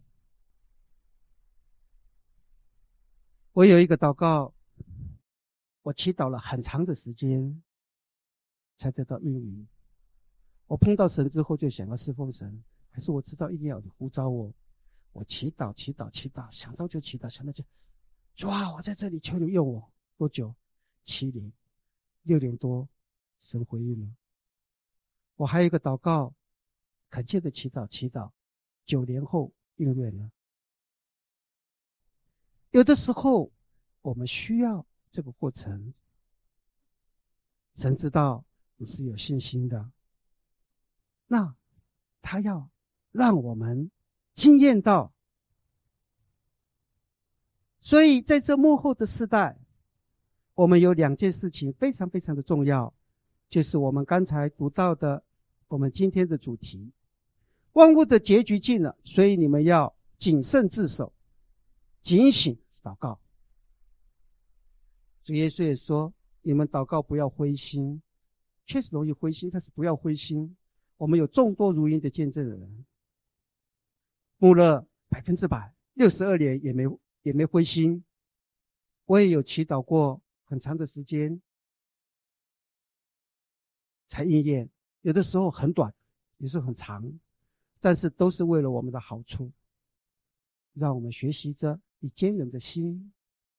S1: 我有一个祷告，我祈祷了很长的时间才得到应允。我碰到神之后就想要侍奉神，还是我知道一定要你呼召我。我祈祷，想到就祈祷，想到就主啊，我在这里，求你用我。多久？7年，6年多，神回应了。我还有一个祷告，恳切的祈祷，9年后应验了。有的时候我们需要这个过程，神知道你是有信心的，那他要让我们经验到。所以在这末后的世代，我们有2件事情非常非常的重要，就是我们刚才读到的我们今天的主题，万物的结局近了，所以你们要谨慎自守，警醒祷告。主耶稣也说，你们祷告不要灰心，确实容易灰心，但是不要灰心。我们有众多如鹰的见证人，牧了100%， 62年也没灰心。我也有祈祷过很长的时间才应验，有的时候很短，有时候很长，但是都是为了我们的好处，让我们学习着以坚忍的心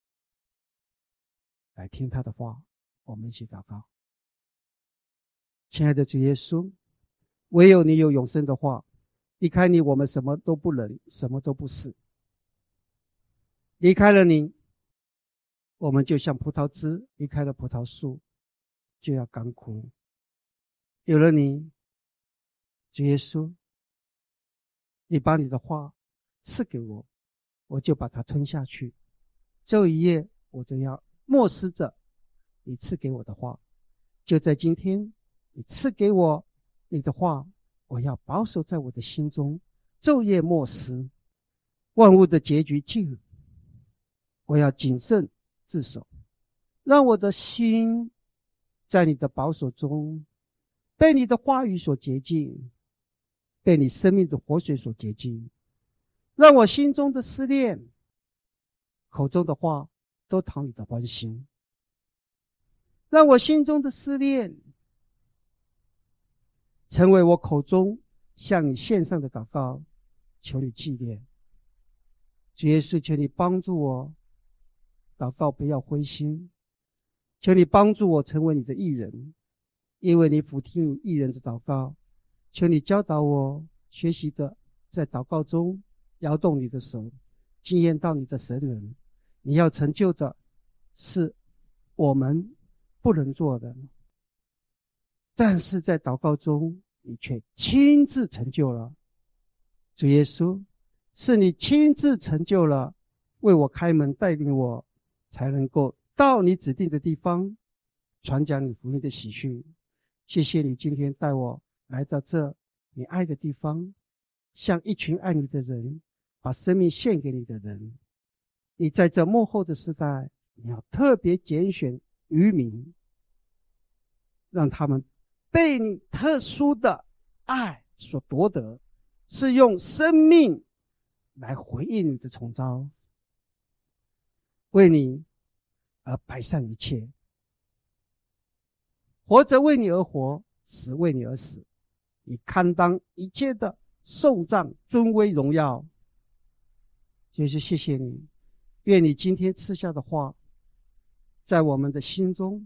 S1: 来听他的话。我们一起祷告。亲爱的主耶稣，唯有你有永生的话，离开你我们什么都不能，什么都不是。离开了你，我们就像葡萄枝离开了葡萄树，就要干枯。有了你，主耶稣，你把你的话赐给我，我就把它吞下去。这一夜我都要默思着你赐给我的话。就在今天，你赐给我你的话，我要保守在我的心中，昼夜默思。万物的结局近了，我要谨慎自守，让我的心在你的保守中，被你的话语所洁净，被你生命的活水所洁净。让我心中的思念，口中的话都讨你的欢心。让我心中的思念成为我口中向你献上的祷告，求你纪念。主耶稣，求你帮助我祷告不要灰心，求你帮助我成为你的义人，因为你俯听义人的祷告。求你教导我学习的在祷告中摇动你的手，经验到你的神人。你要成就的是我们不能做的，但是在祷告中你却亲自成就了。主耶稣，是你亲自成就了，为我开门带领我，才能够到你指定的地方传讲你福音的喜讯。谢谢你今天带我来到这你爱的地方，像一群爱你的人，把生命献给你的人。你在这末后的时代，你要特别拣选渔民，让他们被你特殊的爱所夺得，是用生命来回应你的宠召，为你而摆上一切，活着为你而活，死为你而死。你堪当一切的颂赞、尊威、荣耀。就是谢谢你，愿你今天赐下的话，在我们的心中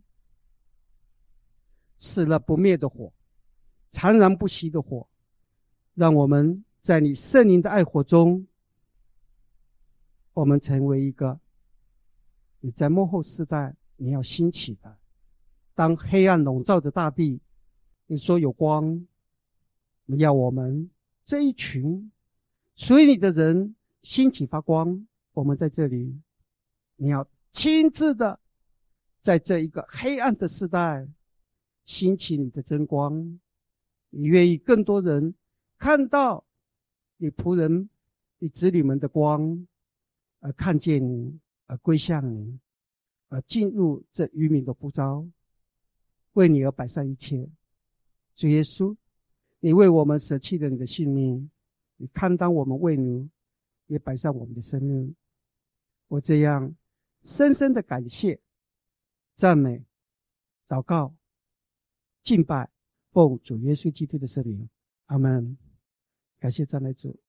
S1: 是了不灭的火，残然不息的火，让我们在你圣灵的爱火中，我们成为一个你在末后世代你要兴起的。当黑暗笼罩着大地，你说有光，你要我们这一群属于你的人兴起发光。我们在这里你要亲自的在这一个黑暗的时代兴起你的真光，你愿意更多人看到你仆人、你子女们的光，而看见你，而归向你，而进入这渔民的呼召，为你而摆上一切。主耶稣，你为我们舍弃了你的性命，你堪当我们为奴，也摆上我们的生命。我这样深深的感谢、赞美、祷告、敬拜，奉主耶稣基督的圣名，阿们。感谢赞美主。